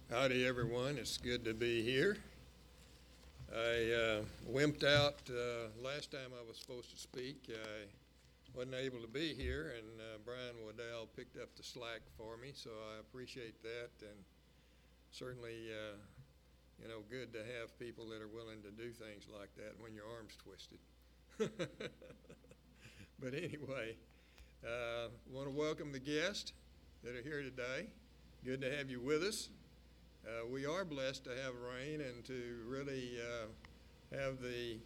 Howdy, everyone. It's good to be here. I wimped out last time I was supposed to speak. I wasn't able to be here, and Brian Waddell picked up the slack for me, so I appreciate that. And certainly, good to have people that are willing to do things like that when your arm's twisted. But anyway, I want to welcome the guests that are here today. Good to have you with us. We are blessed to have rain and to really have the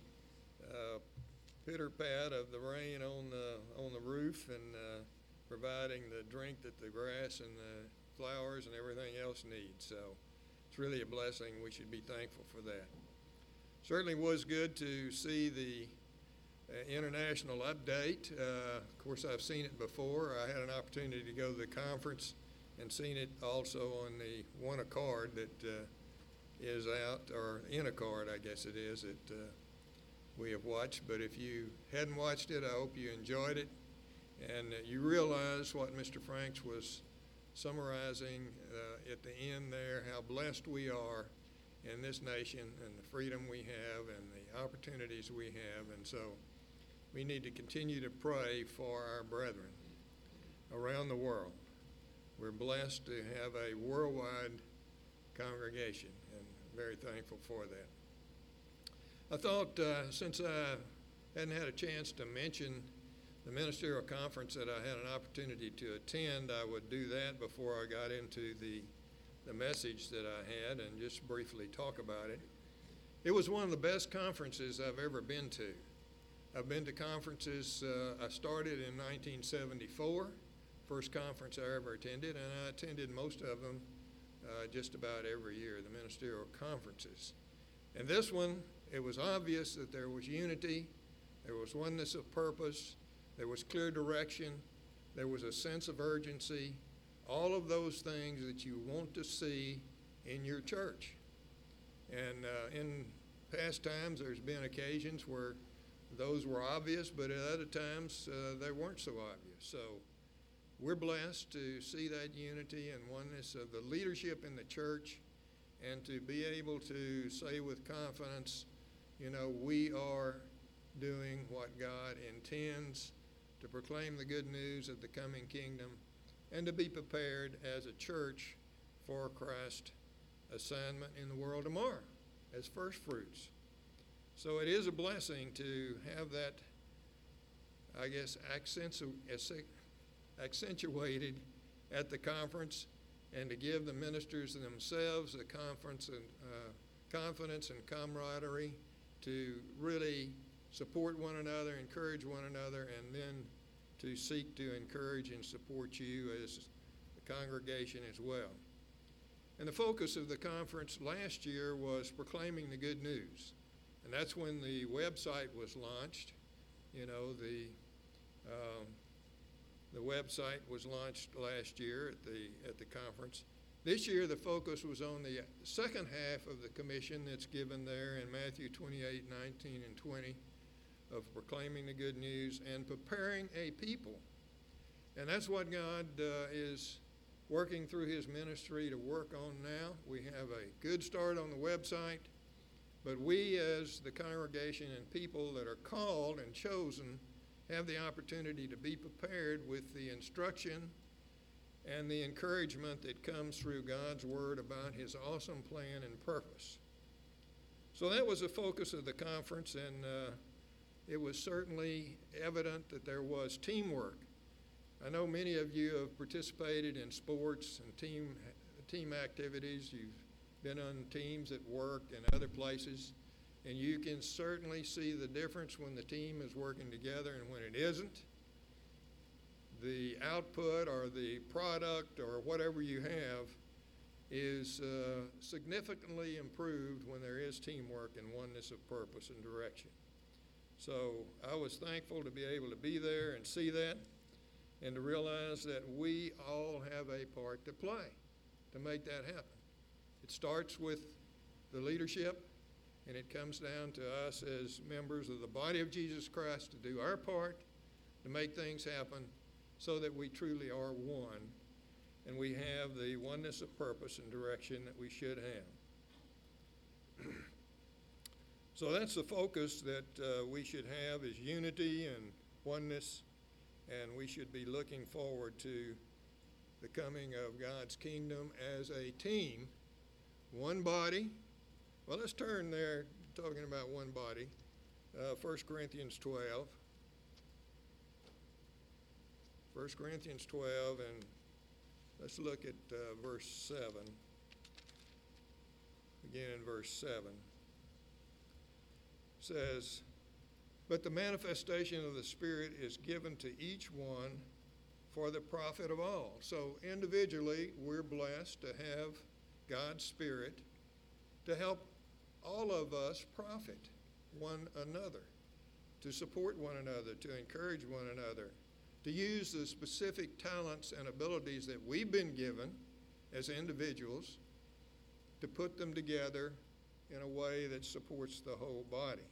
pitter-pat of the rain on the roof and providing the drink that the grass and the flowers and everything else needs. So it's really a blessing. We should be thankful for that. Certainly was good to see the international update. Of course, I've seen it before. I had an opportunity to go to the conference and seen it also on the one a card that is out, or in a card, I guess it is, that we have watched. But if you hadn't watched it, I hope you enjoyed it and you realize what Mr. Franks was summarizing at the end there, how blessed we are in this nation and the freedom we have and the opportunities we have. And so we need to continue to pray for our brethren around the world. We're blessed to have a worldwide congregation and very thankful for that. I thought since I hadn't had a chance to mention the ministerial conference that I had an opportunity to attend, I would do that before I got into the message that I had and just briefly talk about it. It was one of the best conferences I've ever been to. I've been to conferences, I started in 1974. First conference I ever attended, and I attended most of them just about every year, the ministerial conferences. And this one, it was obvious that there was unity, there was oneness of purpose, there was clear direction, there was a sense of urgency, all of those things that you want to see in your church. And in past times, there's been occasions where those were obvious, but at other times they weren't so obvious. So we're blessed to see that unity and oneness of the leadership in the church and to be able to say with confidence, we are doing what God intends, to proclaim the good news of the coming kingdom and to be prepared as a church for Christ's assignment in the world tomorrow as first fruits. So it is a blessing to have that, I guess, accentuated at the conference and to give the ministers themselves the confidence and camaraderie to really support one another, encourage one another, and then to seek to encourage and support you as the congregation as well. And the focus of the conference last year was proclaiming the good news. And that's when the website was launched. The website was launched last year at the conference. This year, the focus was on the second half of the commission that's given there in Matthew 28, 19, and 20, of proclaiming the good news and preparing a people. And that's what God is working through his ministry to work on now. We have a good start on the website, but we as the congregation and people that are called and chosen have the opportunity to be prepared with the instruction and the encouragement that comes through God's word about his awesome plan and purpose. So that was the focus of the conference, and it was certainly evident that there was teamwork. I know many of you have participated in sports and team activities. You've been on teams at work and other places. And you can certainly see the difference when the team is working together and when it isn't. The output or the product or whatever you have is significantly improved when there is teamwork and oneness of purpose and direction. So I was thankful to be able to be there and see that and to realize that we all have a part to play to make that happen. It starts with the leadership, and it comes down to us as members of the body of Jesus Christ to do our part to make things happen so that we truly are one and we have the oneness of purpose and direction that we should have. So that's the focus that we should have, is unity and oneness, and we should be looking forward to the coming of God's kingdom as a team, one body. Well, let's turn there, talking about one body, 1 Corinthians 12. 1 Corinthians 12, and let's look at verse 7. Again in verse 7. It says, "But the manifestation of the Spirit is given to each one for the profit of all." So individually, we're blessed to have God's Spirit to help all of us profit one another, to support one another, to encourage one another, to use the specific talents and abilities that we've been given as individuals, to put them together in a way that supports the whole body.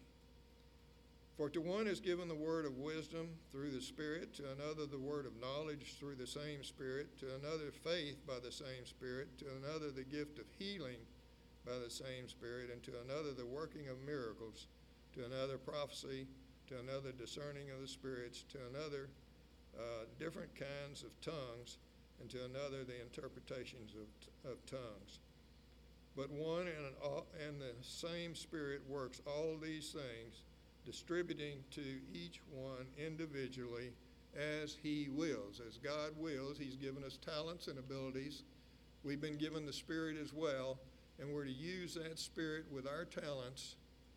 "For to one is given the word of wisdom through the Spirit, to another the word of knowledge through the same Spirit, to another faith by the same Spirit, to another the gift of healing by the same Spirit, and to another the working of miracles, to another prophecy, to another discerning of the spirits, to another different kinds of tongues, and to another the interpretations of tongues. But one and the same Spirit works all these things, distributing to each one individually as he wills. As God wills, he's given us talents and abilities. We've been given the Spirit as well, and we're to use that Spirit with our talents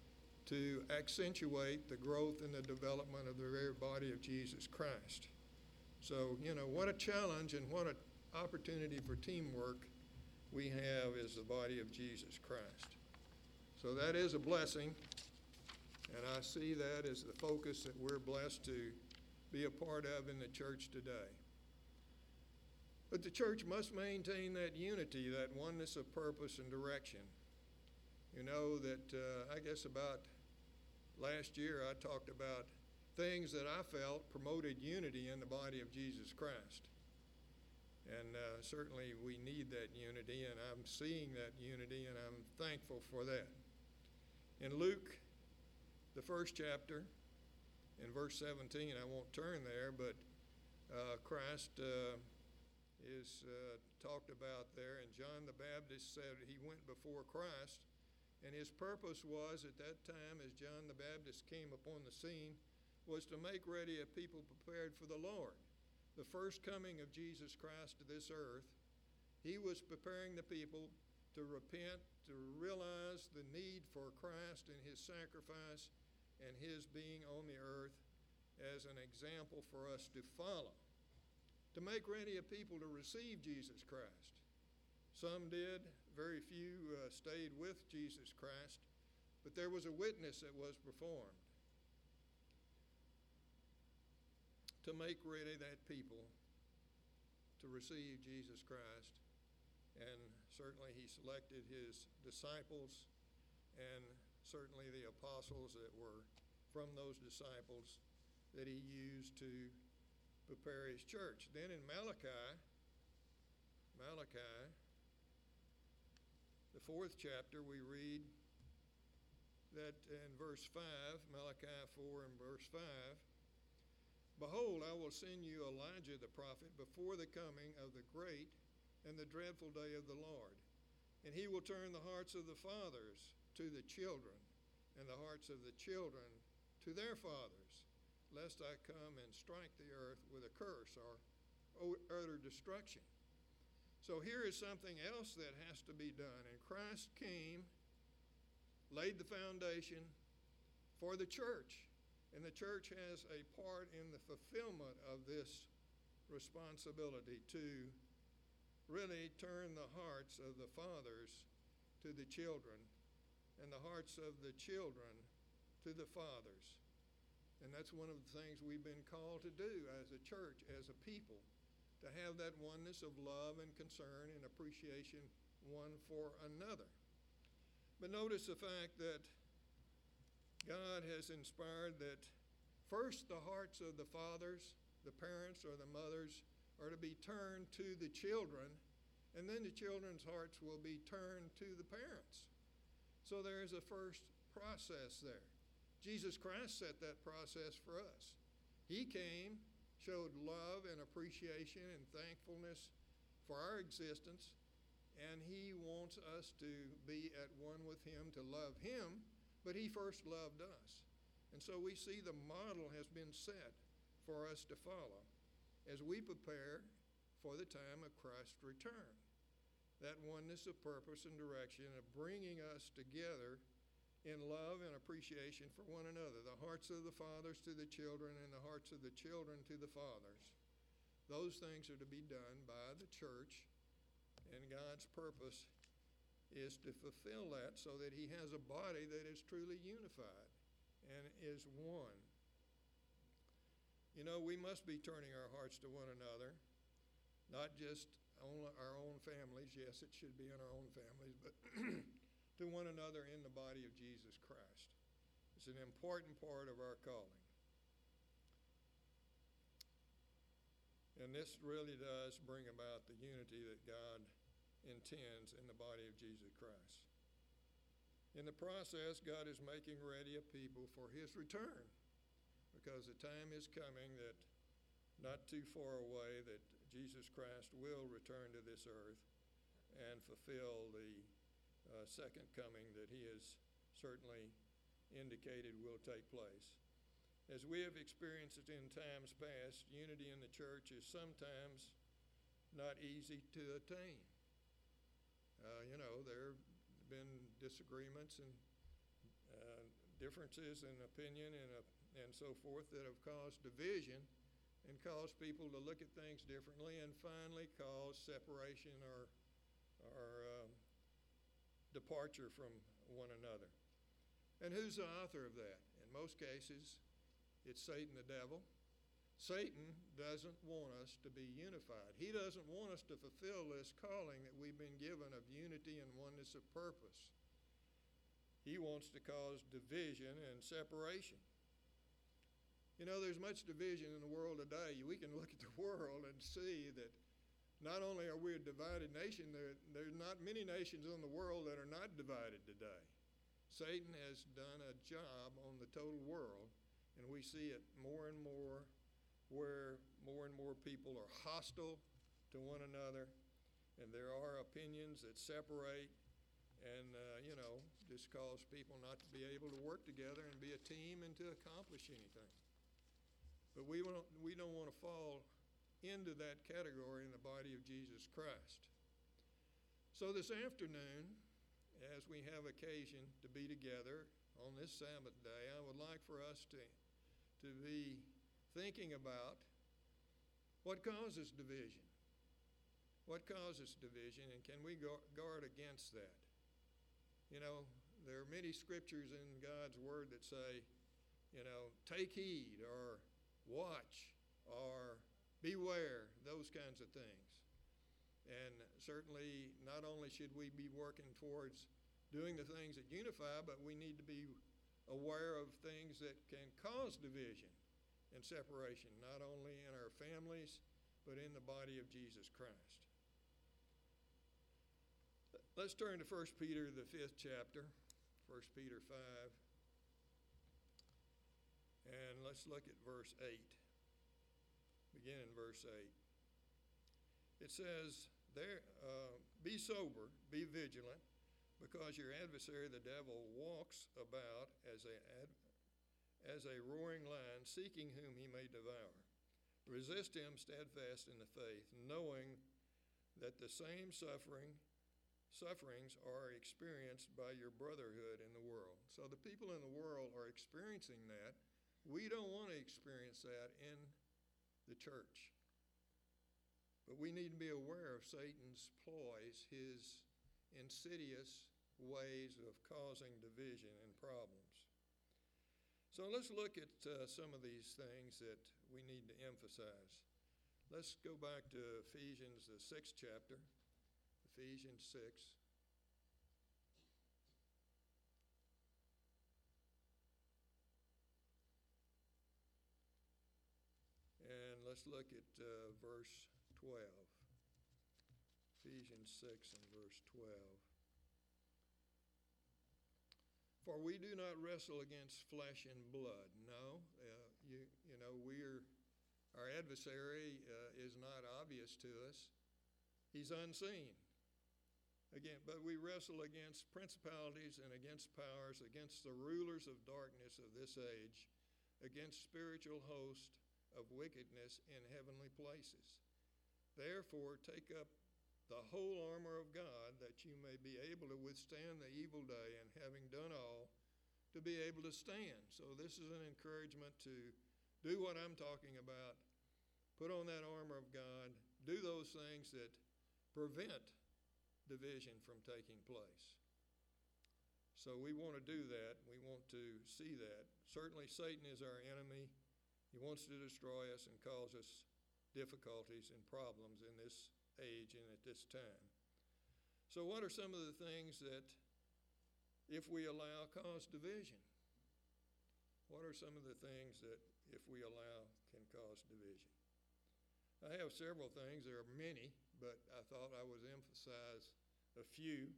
to accentuate the growth and the development of the very body of Jesus Christ. So, what a challenge and what an opportunity for teamwork we have as the body of Jesus Christ. So that is a blessing, and I see that as the focus that we're blessed to be a part of in the church today. But the church must maintain that unity, that oneness of purpose and direction. You know that I guess about last year I talked about things that I felt promoted unity in the body of Jesus Christ. And certainly we need that unity, and I'm seeing that unity, and I'm thankful for that. In Luke, the first chapter, in verse 17, I won't turn there, but Christ is talked about there, and John the Baptist said he went before Christ, and his purpose was at that time, as John the Baptist came upon the scene, was to make ready a people prepared for the Lord. The first coming of Jesus Christ to this earth, he was preparing the people to repent, to realize the need for Christ and his sacrifice and his being on the earth as an example for us to follow, to make ready a people to receive Jesus Christ. Some did, very few stayed with Jesus Christ, but there was a witness that was performed to make ready that people to receive Jesus Christ. And certainly he selected his disciples, and certainly the apostles that were from those disciples that he used to prepare his church. Then in Malachi, the 4th chapter, we read that in verse 5, Malachi 4 and verse 5, "Behold, I will send you Elijah the prophet before the coming of the great and the dreadful day of the Lord. And he will turn the hearts of the fathers to the children, and the hearts of the children to their fathers, lest I come and strike the earth with a curse," or utter destruction. So here is something else that has to be done. And Christ came, laid the foundation for the church. And the church has a part in the fulfillment of this responsibility to really turn the hearts of the fathers to the children, and the hearts of the children to the fathers. And that's one of the things we've been called to do as a church, as a people, to have that oneness of love and concern and appreciation one for another. But notice the fact that God has inspired that first the hearts of the fathers, the parents or the mothers, are to be turned to the children, and then the children's hearts will be turned to the parents. So there is a first process there. Jesus Christ set that process for us. He came, showed love and appreciation and thankfulness for our existence, and he wants us to be at one with him, to love him, but he first loved us. And so we see the model has been set for us to follow as we prepare for the time of Christ's return. That oneness of purpose and direction of bringing us together in love and appreciation for one another. The hearts of the fathers to the children and the hearts of the children to the fathers. Those things are to be done by the church, and God's purpose is to fulfill that so that he has a body that is truly unified and is one. You know, we must be turning our hearts to one another, not just on our own families. Yes, it should be in our own families, but to one another in the body of Jesus Christ. It's an important part of our calling. And this really does bring about the unity that God intends in the body of Jesus Christ. In the process, God is making ready a people for his return, because the time is coming that not too far away that Jesus Christ will return to this earth and fulfill the second coming that he has certainly indicated will take place. As we have experienced it in times past, unity in the church is sometimes not easy to attain. There have been disagreements and differences in opinion and so forth that have caused division and caused people to look at things differently and finally cause separation or departure from one another. And who's the author of that? In most cases, it's Satan the devil. Satan doesn't want us to be unified. He doesn't want us to fulfill this calling that we've been given of unity and oneness of purpose. He wants to cause division and separation. You know, there's much division in the world today. We can look at the world and see that not only are we a divided nation, there's not many nations in the world that are not divided today. Satan has done a job on the total world, and we see it more and more, where more and more people are hostile to one another, and there are opinions that separate and, just cause people not to be able to work together and be a team and to accomplish anything. But we don't want to fall into that category in the body of Jesus Christ. So this afternoon, as we have occasion to be together on this Sabbath day, I would like for us to be thinking about what causes division. What causes division, and can we guard against that? You know, there are many scriptures in God's Word that say, take heed or watch or beware, those kinds of things. And certainly not only should we be working towards doing the things that unify, but we need to be aware of things that can cause division and separation, not only in our families, but in the body of Jesus Christ. Let's turn to 1 Peter, the 5th chapter, 1 Peter 5, and let's look at verse 8. Begin in verse 8. It says, be sober, be vigilant, because your adversary, the devil, walks about as a roaring lion, seeking whom he may devour. Resist him steadfast in the faith, knowing that the same sufferings are experienced by your brotherhood in the world. So the people in the world are experiencing that. We don't want to experience that in the church. But we need to be aware of Satan's ploys, his insidious ways of causing division and problems. So let's look at some of these things that we need to emphasize. Let's go back to Ephesians, the 6th chapter, Ephesians 6. And let's look at verse 12. Ephesians 6 and verse 12. For we do not wrestle against flesh and blood. No, our adversary is not obvious to us. He's unseen. Again, but we wrestle against principalities and against powers, against the rulers of darkness of this age, against spiritual hosts of wickedness in heavenly places. Therefore, take up the whole armor of God, that you may be able to withstand the evil day, and having done all, to be able to stand. So this is an encouragement to do what I'm talking about. Put on that armor of God. Do those things that prevent division from taking place. So we want to do that. We want to see that. Certainly Satan is our enemy. He wants to destroy us and cause us difficulties and problems in this age and at this time. So what are some of the things that, if we allow, cause division? What are some of the things that, if we allow, can cause division? I have several things. There are many, but I thought I would emphasize a few.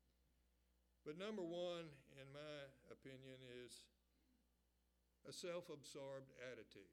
But number one, in my opinion, is a self-absorbed attitude.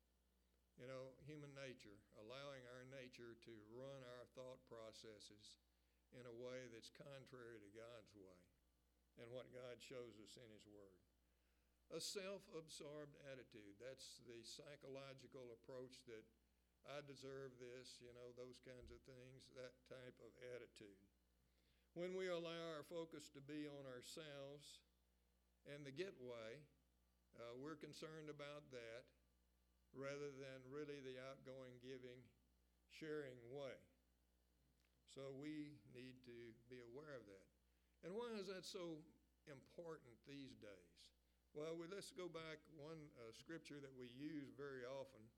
Human nature, allowing our nature to run our thought processes in a way that's contrary to God's way and what God shows us in His Word. A self-absorbed attitude, that's the psychological approach that I deserve this, those kinds of things, that type of attitude. When we allow our focus to be on ourselves and the get way, we're concerned about that rather than really the outgoing, giving, sharing way. So we need to be aware of that. And why is that so important these days? Well, let's go back. One scripture that we use very often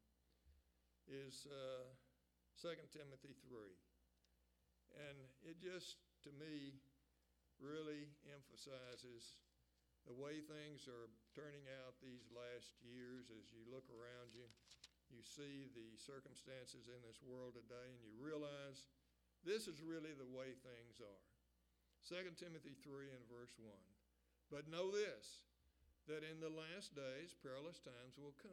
is 2 Timothy 3. And it just, to me, really emphasizes the way things are turning out these last years. As you look around you, you see the circumstances in this world today, and you realize this is really the way things are. 2 Timothy 3 and verse 1. But know this, that in the last days perilous times will come.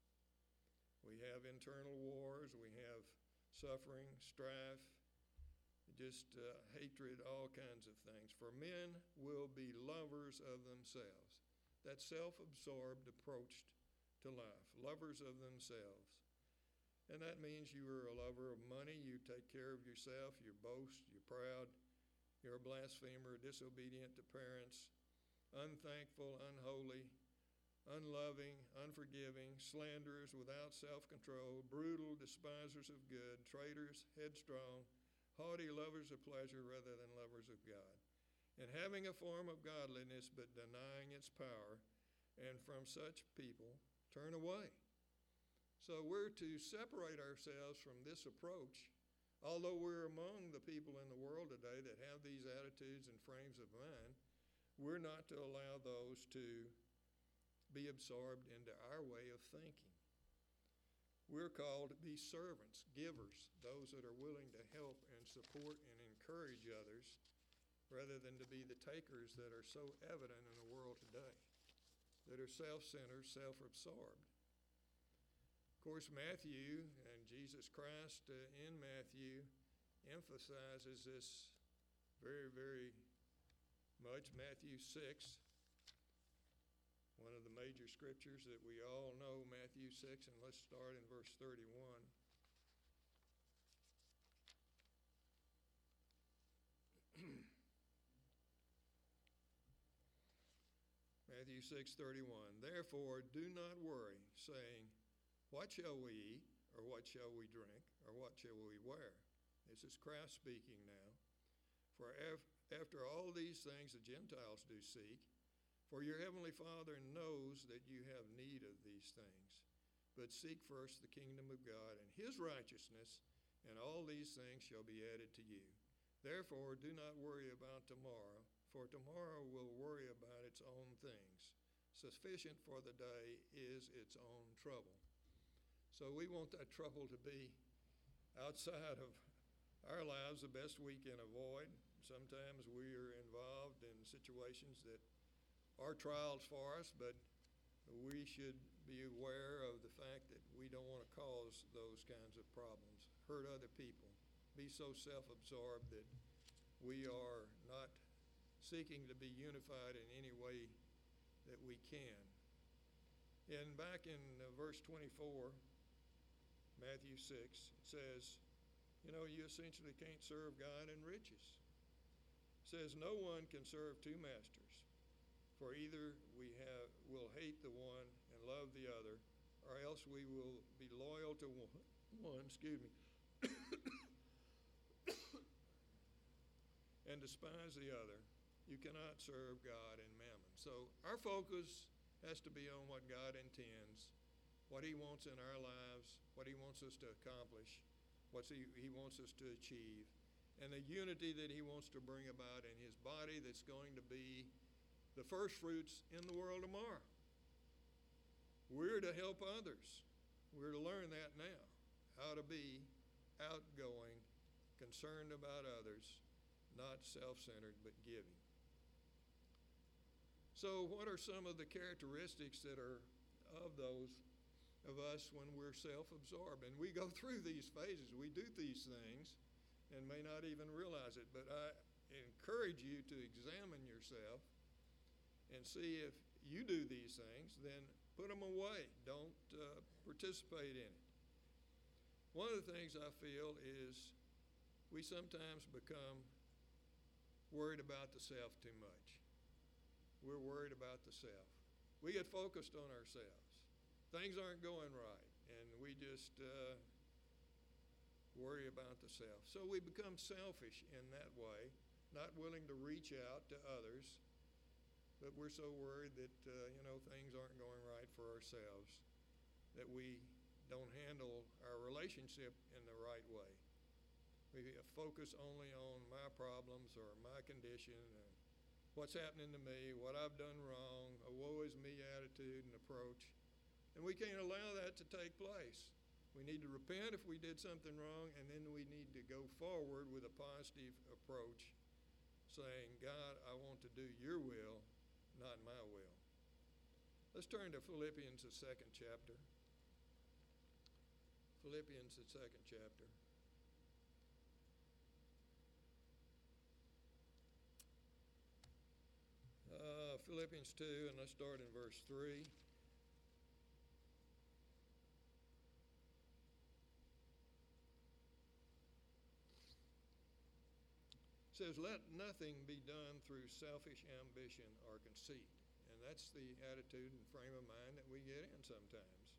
We have internal wars, we have suffering, strife, just hatred, all kinds of things. For men will be lovers of themselves. That self-absorbed approach to life, lovers of themselves. And that means you are a lover of money, you take care of yourself, you boast, you're proud, you're a blasphemer, disobedient to parents, unthankful, unholy, unloving, unforgiving, slanderers, without self-control, brutal, despisers of good, traitors, headstrong, haughty, lovers of pleasure rather than lovers of God, and having a form of godliness but denying its power, and from such people turn away. So we're to separate ourselves from this approach. Although we're among the people in the world today that have these attitudes and frames of mind, we're not to allow those to be absorbed into our way of thinking. We're called to be servants, givers, those that are willing to help and support and encourage others, rather than to be the takers that are so evident in the world today, that are self-centered, self-absorbed. Of course, Matthew and Jesus Christ in Matthew emphasizes this very, very much. Matthew 6, one of the major scriptures that we all know, Matthew 6, and let's start in verse 31. Matthew 6:31. Therefore, do not worry, saying, what shall we eat, or what shall we drink, or what shall we wear? This is Christ speaking now. For after all these things the Gentiles do seek, for your heavenly Father knows that you have need of these things. But seek first the kingdom of God and His righteousness, and all these things shall be added to you. Therefore, do not worry about tomorrow, for tomorrow will worry about its own things. Sufficient for the day is its own trouble. So we want that trouble to be outside of our lives the best we can avoid. Sometimes we are involved in situations that are trials for us, but we should be aware of the fact that we don't want to cause those kinds of problems, hurt other people, be so self-absorbed that we are not seeking to be unified in any way that we can. And back in verse 24, Matthew 6, it says, you essentially can't serve God and riches. It says, no one can serve two masters, for either will hate the one and love the other, or else we will be loyal to one and despise the other. You cannot serve God and mammon. So our focus has to be on what God intends, what he wants in our lives, what he wants us to accomplish, what he wants us to achieve, and the unity that he wants to bring about in his body that's going to be the first fruits in the world tomorrow. We're to help others. We're to learn that now, how to be outgoing, concerned about others, not self-centered, but giving. So what are some of the characteristics that are of those of us when we're self-absorbed? And we go through these phases. We do these things and may not even realize it. But I encourage you to examine yourself and see if you do these things, then put them away. Don't participate in it. One of the things I feel is we sometimes become worried about the self too much. We're worried about the self. We get focused on ourselves. Things aren't going right, and we just worry about the self. So we become selfish in that way, not willing to reach out to others, but we're so worried that, things aren't going right for ourselves, that we don't handle our relationship in the right way. We focus only on my problems or my condition and what's happening to me, what I've done wrong, a woe is me attitude and approach. And we can't allow that to take place. We need to repent if we did something wrong, and then we need to go forward with a positive approach, saying, God, I want to do your will, not my will. Let's turn to Philippians, the second chapter. Philippians, the second chapter. Philippians 2, and let's start in verse 3. It says, let nothing be done through selfish ambition or conceit. And that's the attitude and frame of mind that we get in sometimes.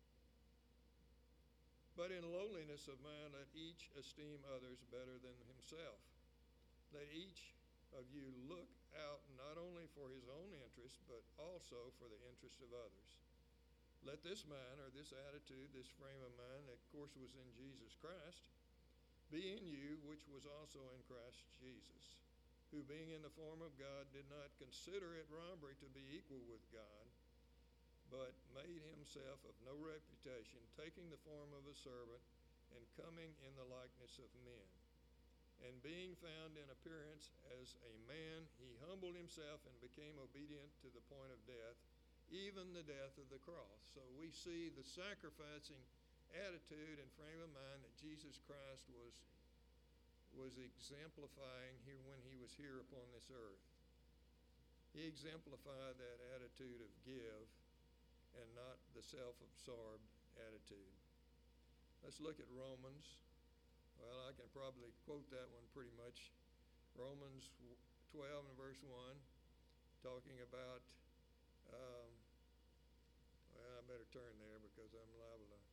But in lowliness of mind, let each esteem others better than himself. Let each of you look out not only for his own interest, but also for the interest of others. Let this mind, or this attitude, this frame of mind, that of course was in Jesus Christ, be in you, which was also in Christ Jesus, who being in the form of God did not consider it robbery to be equal with God, but made himself of no reputation, taking the form of a servant and coming in the likeness of men. And being found in appearance as a man, he humbled himself and became obedient to the point of death, even the death of the cross. So we see the sacrificing attitude and frame of mind that Jesus Christ was exemplifying here when he was here upon this earth. He exemplified that attitude of give and not the self-absorbed attitude. Let's look at Romans. Well, I can probably quote that one pretty much. Romans 12 and verse 1, talking about, well, I better turn there because I'm liable to.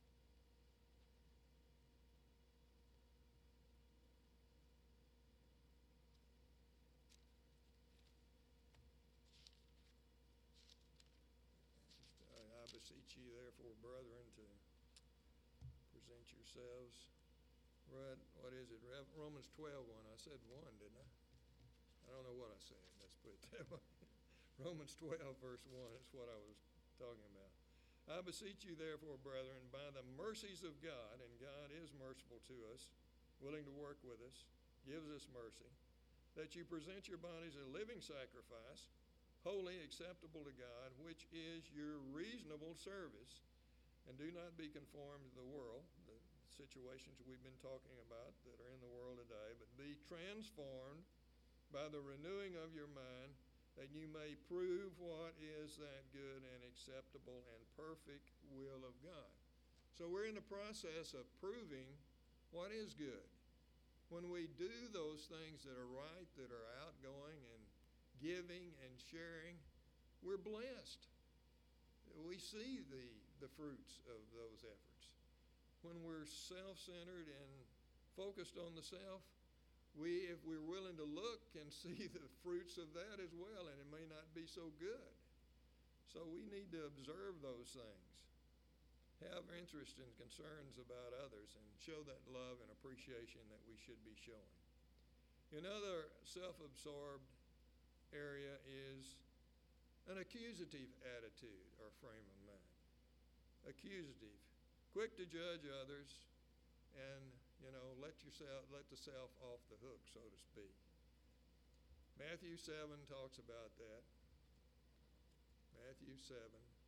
I beseech you, therefore, brethren, to present yourselves. Right, what is it? Romans 12:1. I said 1, didn't I? I don't know what I said. Let's put it that way. Romans 12, verse 1 is what I was talking about. I beseech you, therefore, brethren, by the mercies of God, and God is merciful to us, willing to work with us, gives us mercy, that you present your bodies a living sacrifice, holy, acceptable to God, which is your reasonable service, and do not be conformed to the world, the situations we've been talking about that are in the world today, but be transformed by the renewing of your mind, that you may prove what is that good and acceptable and perfect will of God. So we're in the process of proving what is good. When we do those things that are right, that are outgoing and giving and sharing, we're blessed. We see the fruits of those efforts. When we're self-centered and focused on the self, if we're willing to look, can see the fruits of that as well, and it may not be so good. So we need to observe those things, have interest and concerns about others, and show that love and appreciation that we should be showing. Another self-absorbed area is an accusative attitude or frame of mind. Accusative, quick to judge others, and let the self off the hook, so to speak. Matthew 7 talks about that. Matthew 7.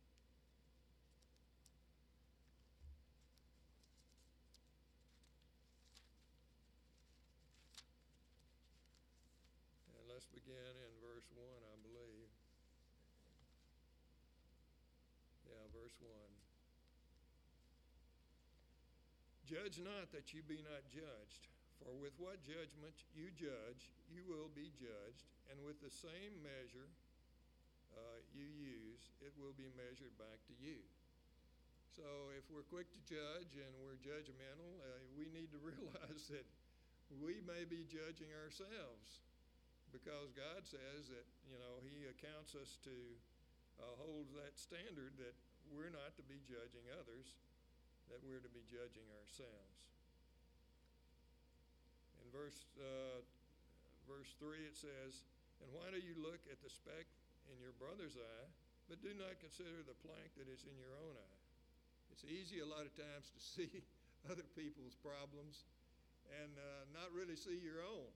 And let's begin in verse 1, I believe. Yeah, verse 1. Judge not that you be not judged, for with what judgment you judge, you will be judged, and with the same measure you use, it will be measured back to you. So if we're quick to judge and we're judgmental, we need to realize that we may be judging ourselves, because God says that, He accounts us to hold that standard that we're not to be judging others, that we're to be judging ourselves. In verse 3 it says, "And why do you look at the speck in your brother's eye, but do not consider the plank that is in your own eye?" It's easy a lot of times to see other people's problems and not really see your own.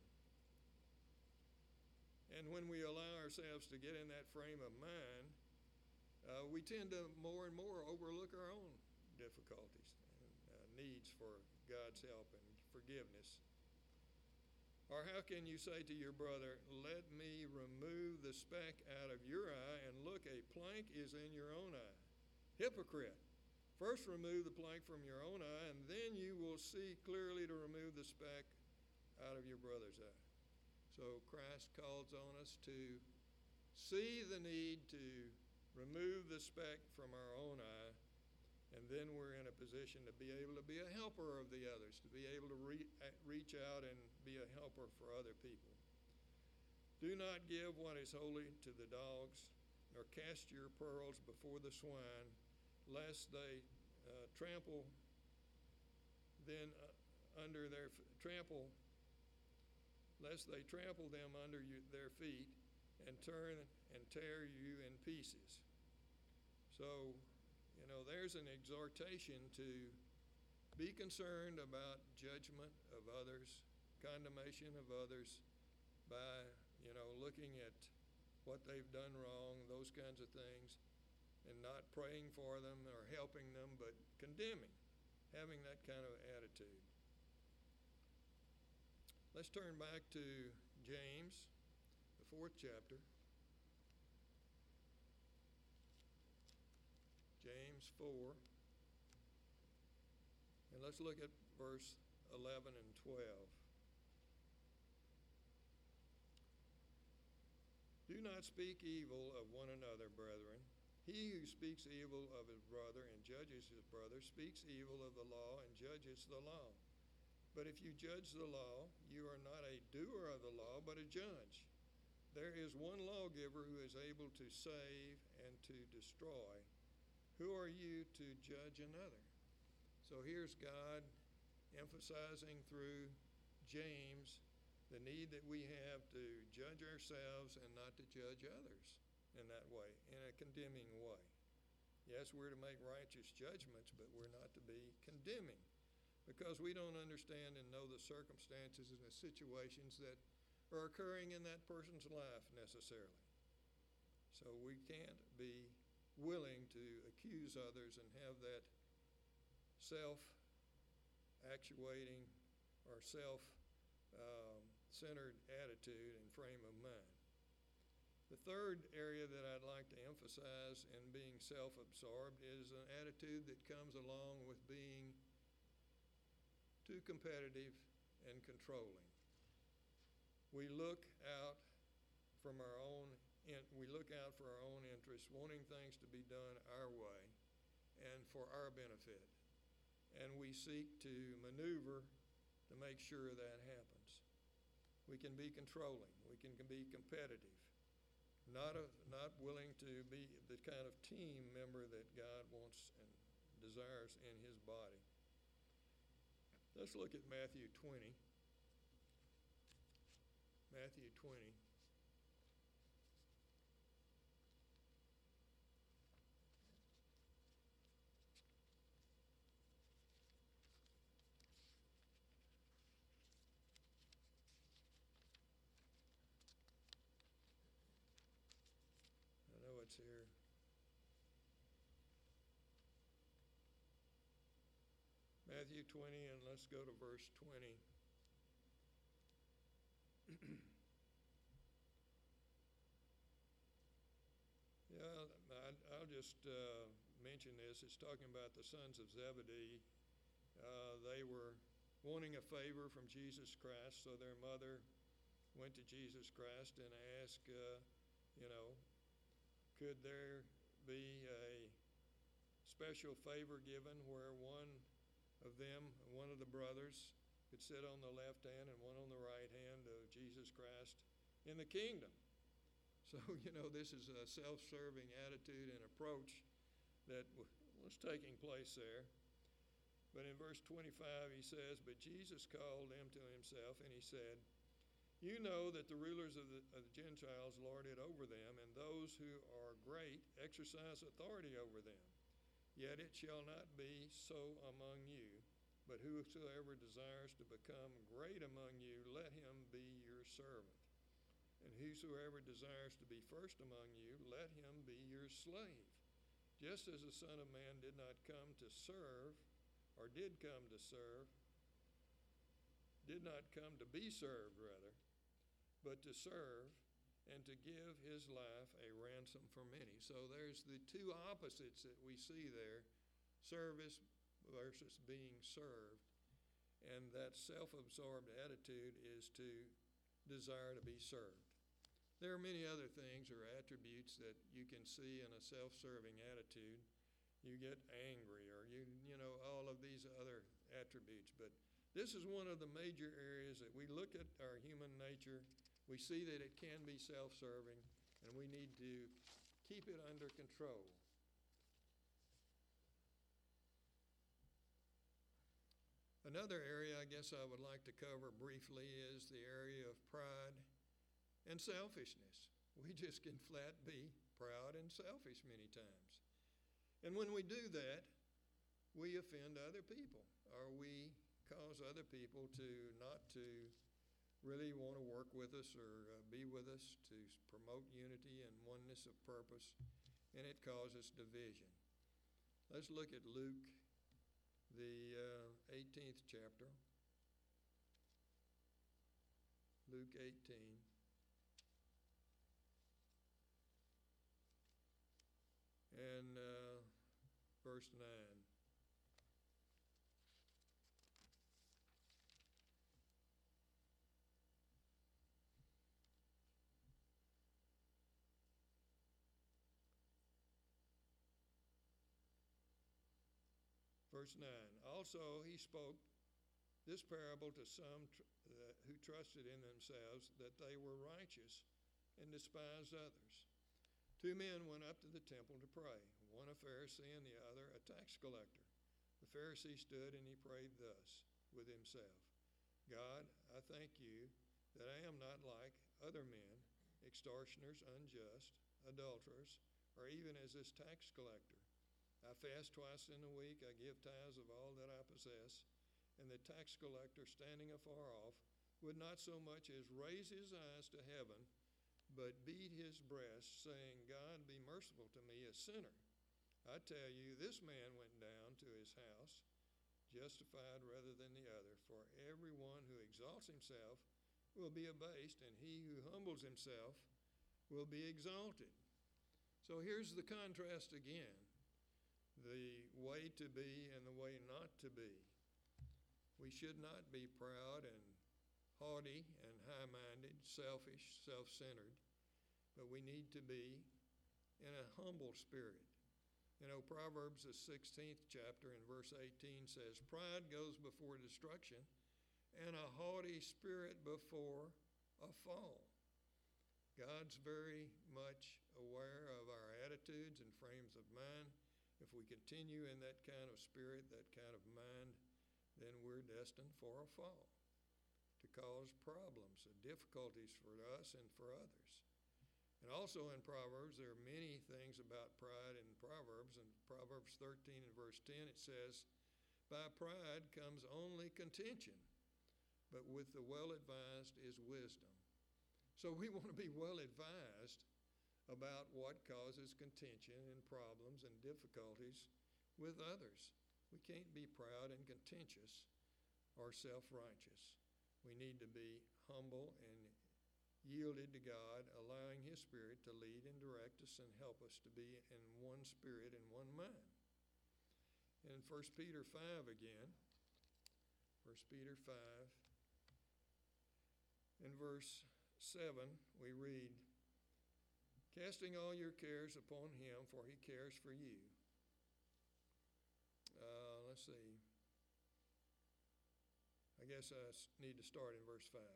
And when we allow ourselves to get in that frame of mind, we tend to more and more overlook our own difficulties and needs for God's help and forgiveness. Or how can you say to your brother, "Let me remove the speck out of your eye," and look, a plank is in your own eye? Hypocrite! First remove the plank from your own eye, and then you will see clearly to remove the speck out of your brother's eye. So Christ calls on us to see the need to remove the speck from our own eye, and then we're in a position to be able to be a helper of the others, to be able to reach out and be a helper for other people. Do not give what is holy to the dogs, nor cast your pearls before the swine, lest they trample them under their feet and turn and tear you in pieces. So, there's an exhortation to be concerned about judgment of others, condemnation of others by, looking at what they've done wrong, those kinds of things, and not praying for them or helping them, but condemning, having that kind of attitude. Let's turn back to James, the 4th chapter. James 4. And let's look at verse 11 and 12. Do not speak evil of one another, brethren. He who speaks evil of his brother and judges his brother speaks evil of the law and judges the law. But if you judge the law, you are not a doer of the law, but a judge. There is one lawgiver who is able to save and to destroy. Who are you to judge another? So here's God emphasizing through James the need that we have to judge ourselves and not to judge others in that way, in a condemning way. Yes, we're to make righteous judgments, but we're not to be condemning, because we don't understand and know the circumstances and the situations that are occurring in that person's life necessarily. So we can't be willing to accuse others and have that self-actuating or self-centered attitude and frame of mind. The third area that I'd like to emphasize in being self-absorbed is an attitude that comes along with being too competitive and controlling. We look out for our own interests, wanting things to be done our way and for our benefit. And we seek to maneuver to make sure that happens. We can be controlling. We can be competitive. Not willing to be the kind of team member that God wants and desires in his body. Let's look at Matthew 20. Matthew 20. I know it's here. Matthew 20, and let's go to verse 20. Yeah, I'll just mention this. It's talking about the sons of Zebedee. They were wanting a favor from Jesus Christ, so their mother went to Jesus Christ and asked, could there be a special favor given where one of the brothers, could sit on the left hand and one on the right hand of Jesus Christ in the kingdom? So, this is a self-serving attitude and approach that was taking place there. But in verse 25 he says, "But Jesus called them to himself, and he said, you know that the rulers of the Gentiles lord it over them, and those who are great exercise authority over them. Yet it shall not be so among you, but whosoever desires to become great among you, let him be your servant. And whosoever desires to be first among you, let him be your slave. Just as the Son of Man did not come to serve, or did come to serve, did not come to be served, rather, but to serve and to give his life a ransom for many." So there's the two opposites that we see there, service versus being served. And that self-absorbed attitude is to desire to be served. There are many other things or attributes that you can see in a self-serving attitude. You get angry, or all of these other attributes. But this is one of the major areas that we look at our human nature. We see that it can be self-serving, and we need to keep it under control. Another area I guess I would like to cover briefly is the area of pride and selfishness. We just can flat be proud and selfish many times. And when we do that, we offend other people, or we cause other people to not to really want to work with us or be with us, to promote unity and oneness of purpose, and it causes division. Let's look at Luke, the 18th chapter. Luke 18. And verse 9. Verse 9, "Also he spoke this parable to some who trusted in themselves that they were righteous and despised others. Two men went up to the temple to pray, one a Pharisee and the other a tax collector. The Pharisee stood and he prayed thus with himself, God, I thank you that I am not like other men, extortioners, unjust, adulterers, or even as this tax collector. I fast twice in a week. I give tithes of all that I possess. And the tax collector, standing afar off, would not so much as raise his eyes to heaven, but beat his breast, saying, God, be merciful to me, a sinner. I tell you, this man went down to his house justified rather than the other. For everyone who exalts himself will be abased, and he who humbles himself will be exalted. So here's the contrast again, the way to be and the way not to be. We should not be proud and haughty and high-minded, selfish, self-centered, but we need to be in a humble spirit. You know, Proverbs, the 16th chapter in verse 18 says, pride goes before destruction, and a haughty spirit before a fall. God's very much aware of our attitudes and frames of mind. If we continue in that kind of spirit, that kind of mind, then we're destined for a fall, to cause problems and difficulties for us and for others. And also in Proverbs, there are many things about pride in Proverbs. In Proverbs 13 and verse 10, it says, by pride comes only contention, but with the well-advised is wisdom. So we want to be well-advised about what causes contention and problems and difficulties with others. We can't be proud and contentious or self-righteous. We need to be humble and yielded to God, allowing His Spirit to lead and direct us and help us to be in one spirit and one mind. In 1 Peter 5 again, 1 Peter 5, in verse 7, we read, casting all your cares upon Him, for He cares for you. Let's see. I guess I need to start in verse 5.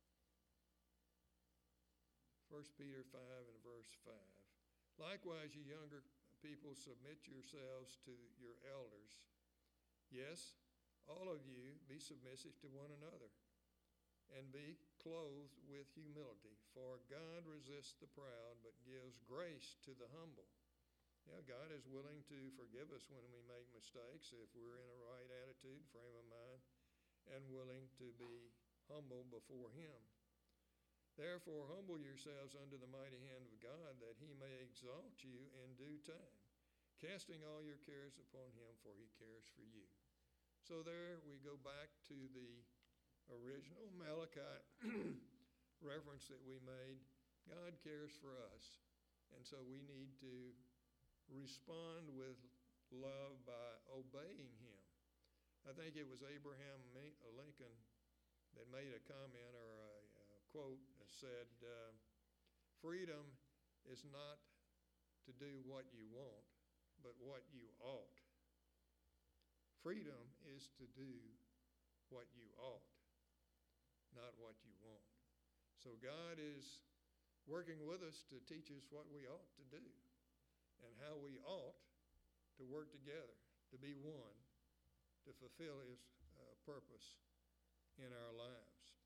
1 Peter 5 and verse 5. Likewise, you younger people, submit yourselves to your elders. Yes, all of you be submissive to one another, and be clothed with humility. For God resists the proud, but gives grace to the humble. Yeah, God is willing to forgive us when we make mistakes if we're in a right attitude, frame of mind, and willing to be humble before Him. Therefore, humble yourselves under the mighty hand of God, that He may exalt you in due time, casting all your cares upon Him, for He cares for you. So there we go back to the original Malachi reference that we made. God cares for us, and so we need to respond with love by obeying Him. I think it was Abraham Lincoln that made a comment or a quote that said, freedom is not to do what you want, but what you ought. Freedom is to do what you ought, not what you want. So God is working with us to teach us what we ought to do and how we ought to work together, to be one, to fulfill His purpose in our lives.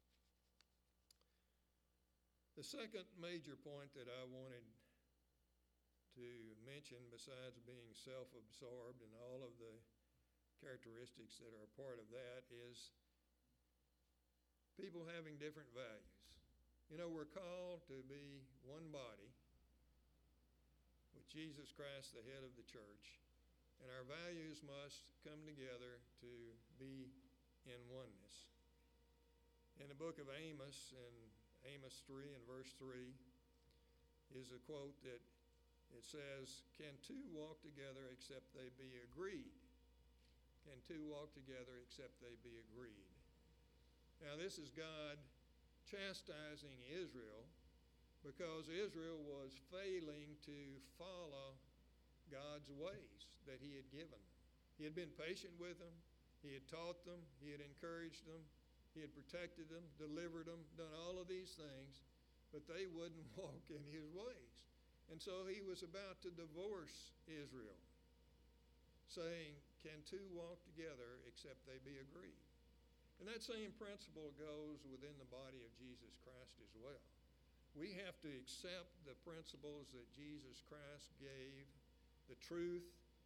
The second major point that I wanted to mention, besides being self-absorbed and all of the characteristics that are a part of that, is people having different values. You know, we're called to be one body with Jesus Christ, the head of the church, and our values must come together to be in oneness. In the book of Amos, in Amos 3 and verse 3, is a quote that it says, can two walk together except they be agreed? Can two walk together except they be agreed? Now this is God chastising Israel because Israel was failing to follow God's ways that He had given them. He had been patient with them. He had taught them. He had encouraged them. He had protected them, delivered them, done all of these things, but they wouldn't walk in His ways. And so He was about to divorce Israel, saying, can two walk together except they be agreed? And that same principle goes within the body of Jesus Christ as well. We have to accept the principles that Jesus Christ gave, the truth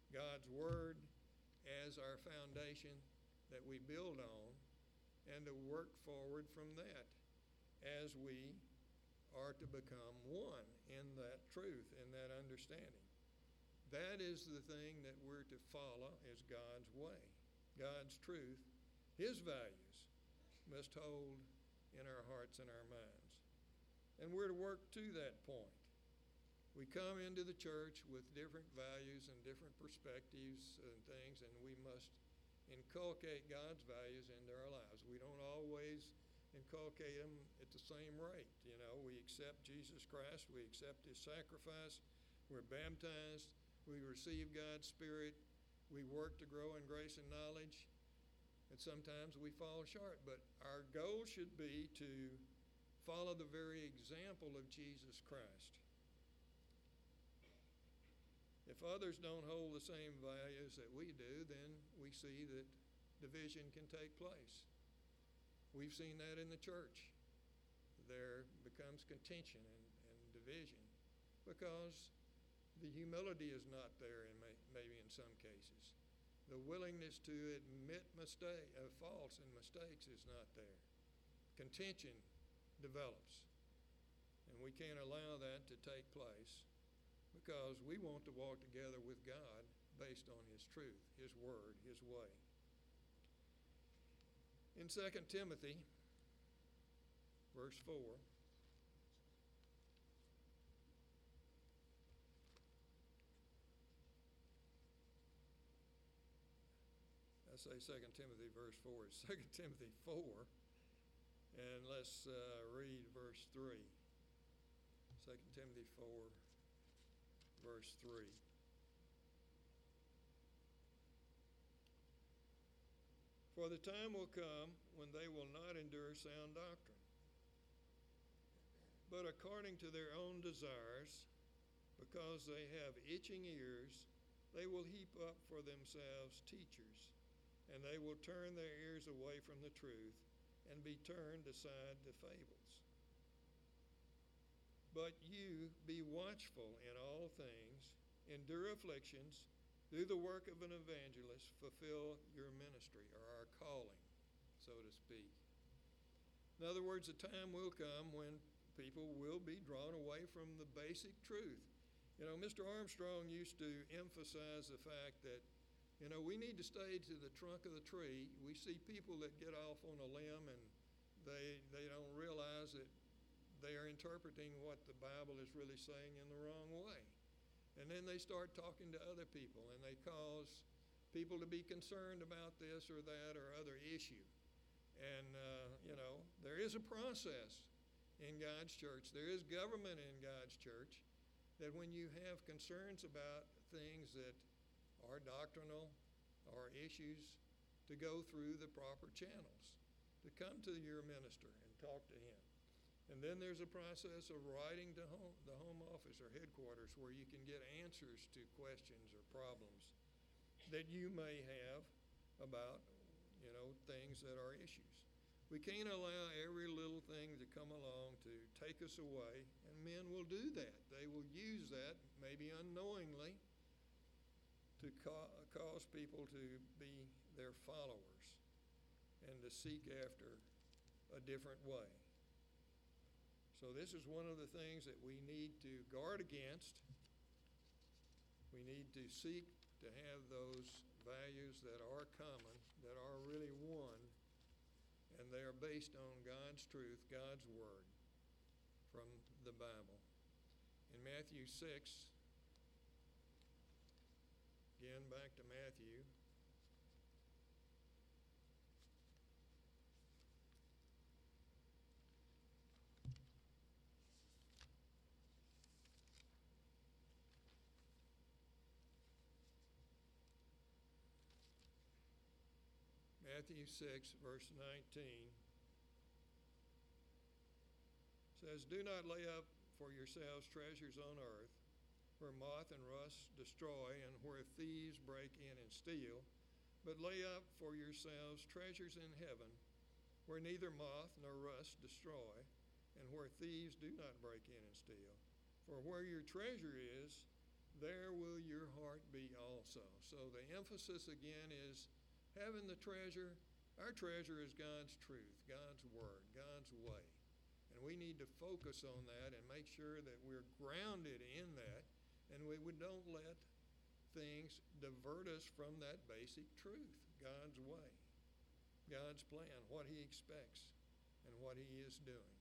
God's Word as our foundation that we build on, and to work forward from that as we are to become one in that truth, in that understanding. That is the thing that we're to follow, is God's way, God's truth. His values must hold in our hearts and our minds. And we're to work to that point. We come into the church with different values and different perspectives and things, and we must inculcate God's values into our lives. We don't always inculcate them at the same rate. You know, we accept Jesus Christ, we accept his sacrifice, we're baptized, we receive God's Spirit, we work to grow in grace and knowledge, and sometimes we fall short. But our goal should be to follow the very example of Jesus Christ. If others don't hold the same values that we do, then we see that division can take place. We've seen that in the church. There becomes contention and division because the humility is not there maybe in some cases. The willingness to admit faults and mistakes is not there. Contention develops, and we can't allow that to take place because we want to walk together with God based on his truth, his word, his way. In 2 Timothy, verse 4, I say 2 Timothy verse 4, it's 2 Timothy 4, and let's read verse 3. 2 Timothy 4, verse 3. For the time will come when they will not endure sound doctrine, but according to their own desires, because they have itching ears, they will heap up for themselves teachers, and they will turn their ears away from the truth and be turned aside to fables. But you be watchful in all things, endure afflictions, do the work of an evangelist, fulfill your ministry, or our calling, so to speak. In other words, a time will come when people will be drawn away from the basic truth. You know, Mr. Armstrong used to emphasize the fact that, you know, we need to stay to the trunk of the tree. We see people that get off on a limb and they don't realize that they are interpreting what the Bible is really saying in the wrong way. And then they start talking to other people, and they cause people to be concerned about this or that or other issue. And, you know, there is a process in God's church. There is government in God's church that when you have concerns about things that are doctrinal or issues, to go through the proper channels, to come to your minister and talk to him. And then there's a process of writing to the home office or headquarters where you can get answers to questions or problems that you may have about, you know, things that are issues. We can't allow every little thing to come along to take us away, and men will do that. They will use that, maybe unknowingly, to cause people to be their followers and to seek after a different way. So this is one of the things that we need to guard against. We need to seek to have those values that are common, that are really one, and they are based on God's truth, God's word from the Bible. In Matthew 6, again back to Matthew, Matthew 6, verse 19 says, "Do not lay up for yourselves treasures on earth, where moth and rust destroy, and where thieves break in and steal, but lay up for yourselves treasures in heaven, where neither moth nor rust destroy, and where thieves do not break in and steal. For where your treasure is, there will your heart be also. So the emphasis again is having the treasure. Our treasure is God's truth, God's word, God's way. And we need to focus on that and make sure that we're grounded in that, and we don't let things divert us from that basic truth, God's way, God's plan, what he expects, and what he is doing.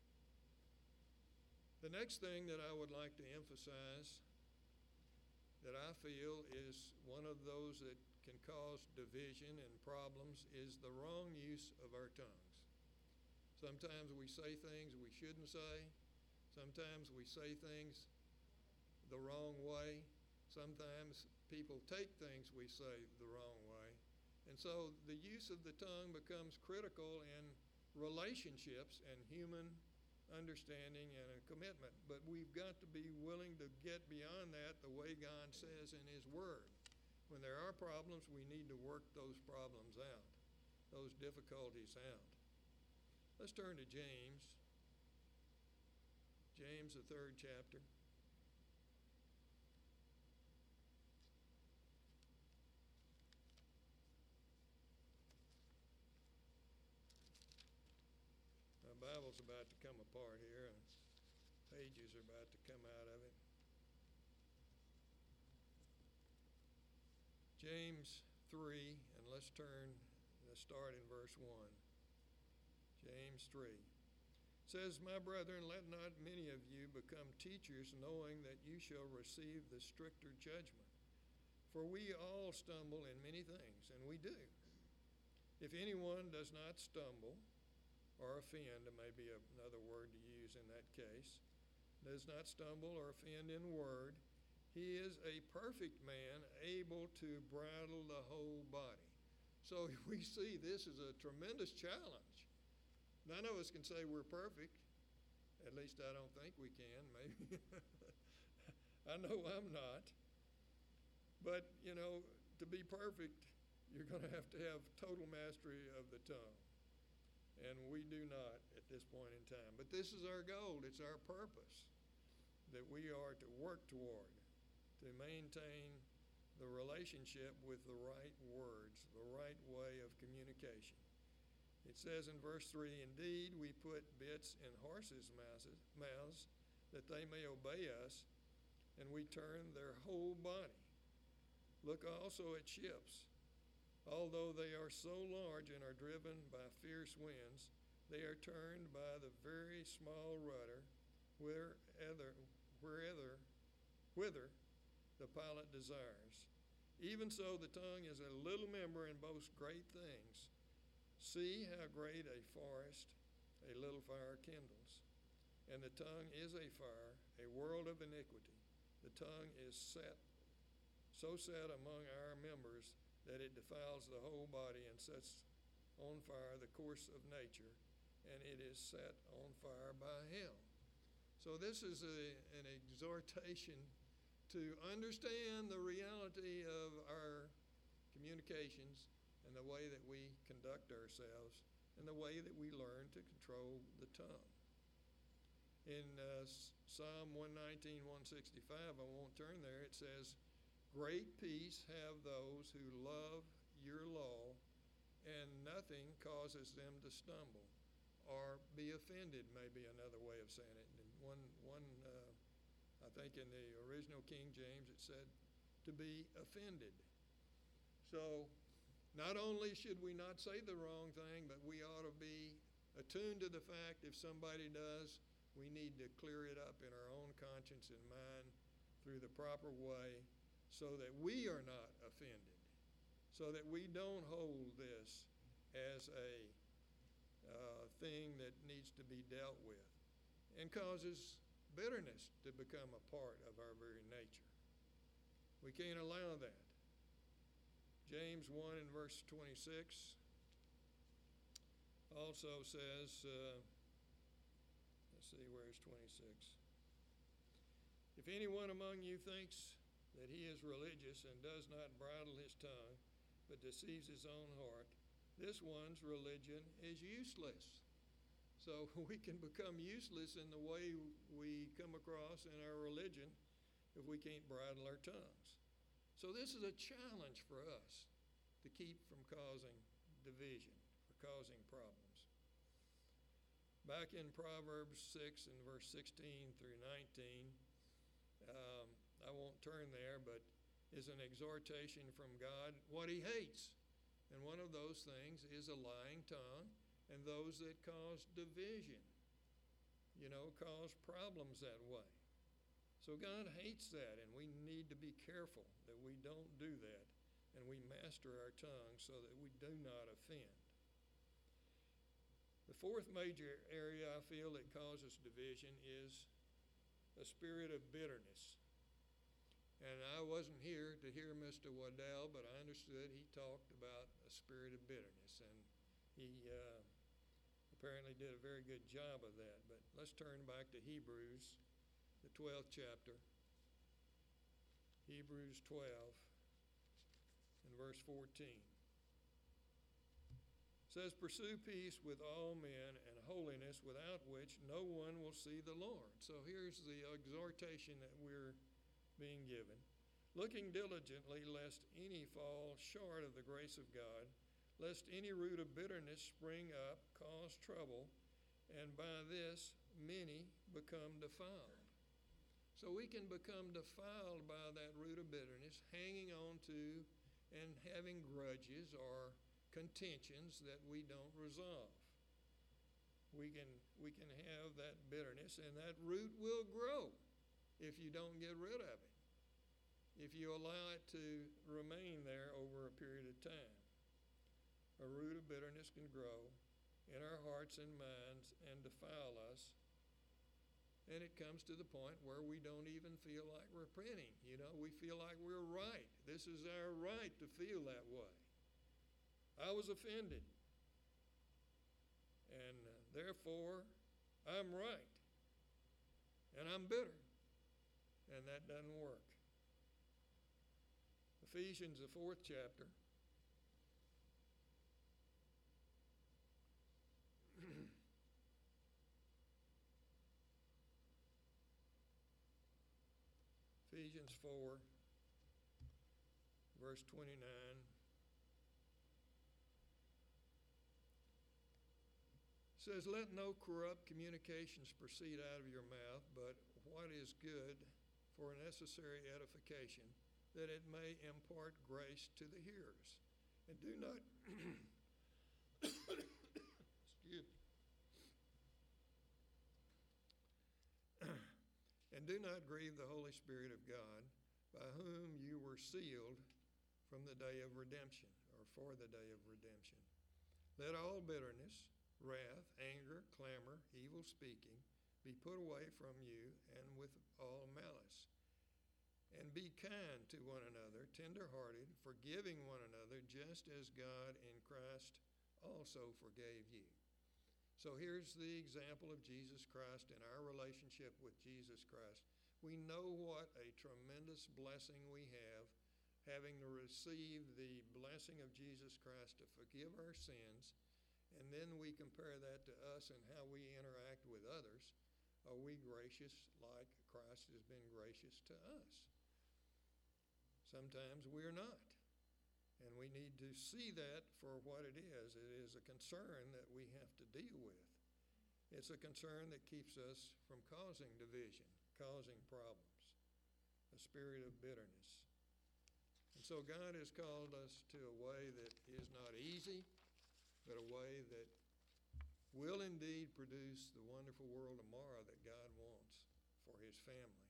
The next thing that I would like to emphasize that I feel is one of those that can cause division and problems is the wrong use of our tongues. Sometimes we say things we shouldn't say. Sometimes we say things the wrong way. Sometimes people take things we say the wrong way. And so the use of the tongue becomes critical in relationships and human understanding and a commitment. But we've got to be willing to get beyond that the way God says in his word. When there are problems, we need to work those problems out, those difficulties out. Let's turn to James. James, the 3rd chapter. My Bible's about to come apart here, and pages are about to come out of it. James 3, and let's start in verse 1. James 3. It says, "My brethren, let not many of you become teachers, knowing that you shall receive the stricter judgment. For we all stumble in many things," and we do. "If anyone does not stumble or offend," it may be another word to use in that case, "does not stumble or offend in word, he is a perfect man, able to bridle the whole body." So we see this is a tremendous challenge. None of us can say we're perfect. At least I don't think we can, maybe. I know I'm not. But, to be perfect, you're going to have total mastery of the tongue. And we do not at this point in time. But this is our goal. It's our purpose that we are to work toward, to maintain the relationship with the right words, the right way of communication. It says in verse 3, "Indeed, we put bits in horses' mouths that they may obey us, and we turn their whole body. Look also at ships. Although they are so large and are driven by fierce winds, they are turned by the very small rudder whither the pilot desires. Even so, the tongue is a little member and boasts great things. See how great a forest a little fire kindles. And the tongue is a fire, a world of iniquity. The tongue is so set among our members that it defiles the whole body and sets on fire the course of nature, and it is set on fire by hell." So this is an exhortation to understand the reality of our communications and the way that we conduct ourselves and the way that we learn to control the tongue. In Psalm 119, 165, I won't turn there, it says, "Great peace have those who love your law, and nothing causes them to stumble," or be offended, may be another way of saying it. And I think in the original King James it said to be offended. So not only should we not say the wrong thing, but we ought to be attuned to the fact if somebody does, we need to clear it up in our own conscience and mind through the proper way so that we are not offended, so that we don't hold this as a thing that needs to be dealt with and causes bitterness to become a part of our very nature. We can't allow that. James 1 and verse 26 also says, let's see, where's 26? "If anyone among you thinks that he is religious and does not bridle his tongue, but deceives his own heart, this one's religion is useless." So we can become useless in the way we come across in our religion if we can't bridle our tongues. So this is a challenge for us to keep from causing division, for causing problems. Back in Proverbs 6 and verse 16 through 19, I won't turn there, but is an exhortation from God, what he hates. And one of those things is a lying tongue and those that cause division, cause problems that way. So God hates that, and we need to be careful that we don't do that, and we master our tongue so that we do not offend. The fourth major area I feel that causes division is a spirit of bitterness. And I wasn't here to hear Mr. Waddell, but I understood he talked about a spirit of bitterness, and he apparently did a very good job of that. But let's turn back to Hebrews, the 12th chapter. Hebrews 12 and verse 14. It says, pursue peace with all men and holiness, without which no one will see the Lord. So here's the exhortation that we're being given. Looking diligently, lest any fall short of the grace of God, lest any root of bitterness spring up, cause trouble, and by this many become defiled. So we can become defiled by that root of bitterness, hanging on to and having grudges or contentions that we don't resolve. We can have that bitterness, and that root will grow if you don't get rid of it, if you allow it to remain there over a period of time. A root of bitterness can grow in our hearts and minds and defile us, and it comes to the point where we don't even feel like repenting. We feel like we're right. This is our right to feel that way. I was offended, and therefore I'm right, and I'm bitter, and that doesn't work. Ephesians, the 4th chapter. Ephesians 4, verse 29. Says, let no corrupt communications proceed out of your mouth, but what is good for necessary edification, that it may impart grace to the hearers. And do not, excuse me, and do not grieve the Holy Spirit of God, by whom you were sealed from the day of redemption, or for the day of redemption. Let all bitterness, wrath, anger, clamor, evil speaking be put away from you, and with all malice. And be kind to one another, tender-hearted, forgiving one another, just as God in Christ also forgave you. So here's the example of Jesus Christ and our relationship with Jesus Christ. We know what a tremendous blessing we have, having received the blessing of Jesus Christ to forgive our sins. And then we compare that to us and how we interact with others. Are we gracious like Christ has been gracious to us? Sometimes we're not. And we need to see that for what it is. It is a concern that we have to deal with. It's a concern that keeps us from causing division, causing problems, a spirit of bitterness. And so God has called us to a way that is not easy, but a way that will indeed produce the wonderful world tomorrow that God wants for his family.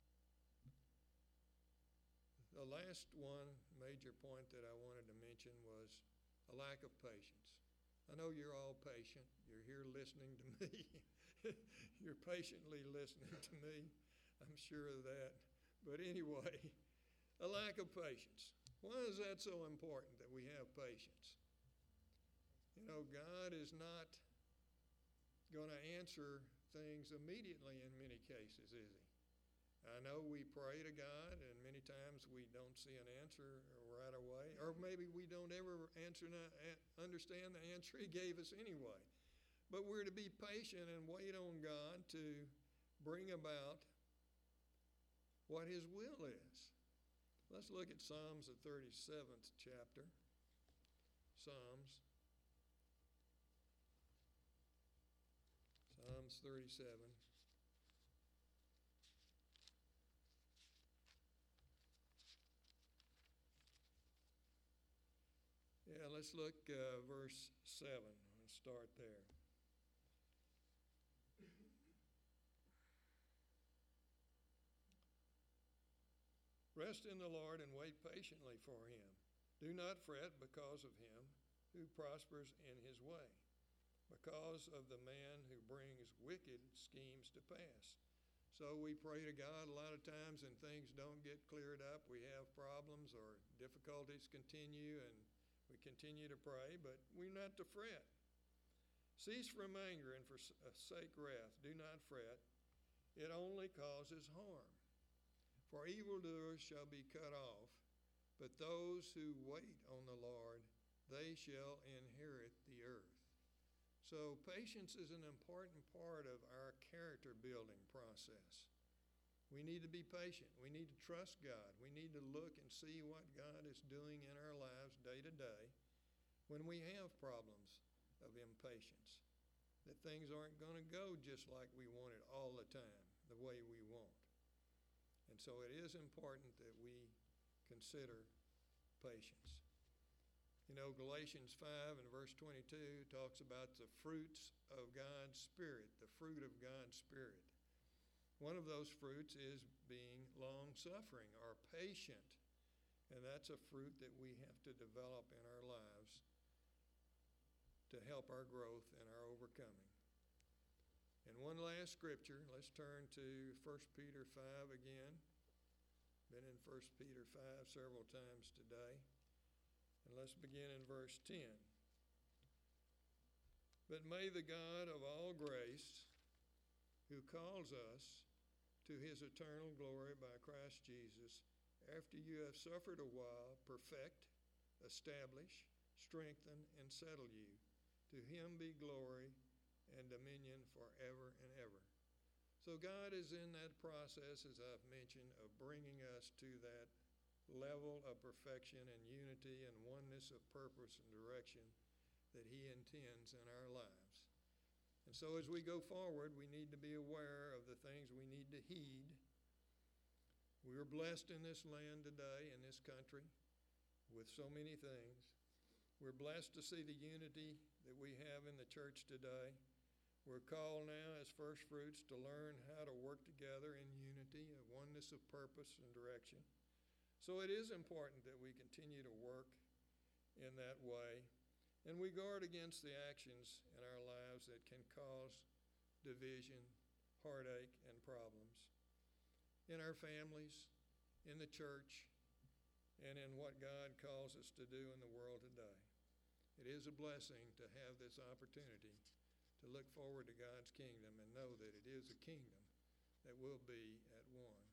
The last one major point that I wanted to mention was a lack of patience. I know you're all patient. You're here listening to me. You're patiently listening to me. I'm sure of that. But anyway, a lack of patience. Why is that so important that we have patience? God is not going to answer things immediately in many cases, is he? I know we pray to God, and many times we don't see an answer right away, or maybe we don't ever understand the answer he gave us anyway. But we're to be patient and wait on God to bring about what his will is. Let's look at Psalms, the 37th chapter. Psalms 37. Yeah, let's look verse 7. Let's start there. Rest in the Lord and wait patiently for him. Do not fret because of him who prospers in his way, because of the man who brings wicked schemes to pass. So we pray to God a lot of times and things don't get cleared up. We have problems or difficulties continue, and we continue to pray, but we're not to fret. Cease from anger and forsake wrath. Do not fret. It only causes harm. For evildoers shall be cut off, but those who wait on the Lord, they shall inherit the earth. So patience is an important part of our character building process. We need to be patient. We need to trust God. We need to look and see what God is doing in our lives day to day when we have problems of impatience, that things aren't going to go just like we want it all the time, the way we want. And so it is important that we consider patience. You know, Galatians 5 and verse 22 talks about the fruits of God's Spirit, the fruit of God's Spirit. One of those fruits is being long-suffering or patient, and that's a fruit that we have to develop in our lives to help our growth and our overcoming. And one last scripture, let's turn to 1 Peter 5 again. Been in 1 Peter 5 several times today. And let's begin in verse 10. But may the God of all grace, who calls us to his eternal glory by Christ Jesus, after you have suffered a while, perfect, establish, strengthen, and settle you. To him be glory and dominion forever and ever. So God is in that process, as I've mentioned, of bringing us to that level of perfection and unity and oneness of purpose and direction that he intends in our lives. And so as we go forward, we need to be aware of the things we need to heed. We are blessed in this land today, in this country, with so many things. We're blessed to see the unity that we have in the church today. We're called now as first fruits to learn how to work together in unity, a oneness of purpose and direction. So it is important that we continue to work in that way, and we guard against the actions in our lives that can cause division, heartache, and problems in our families, in the church, and in what God calls us to do in the world today. It is a blessing to have this opportunity to look forward to God's kingdom and know that it is a kingdom that will be at one.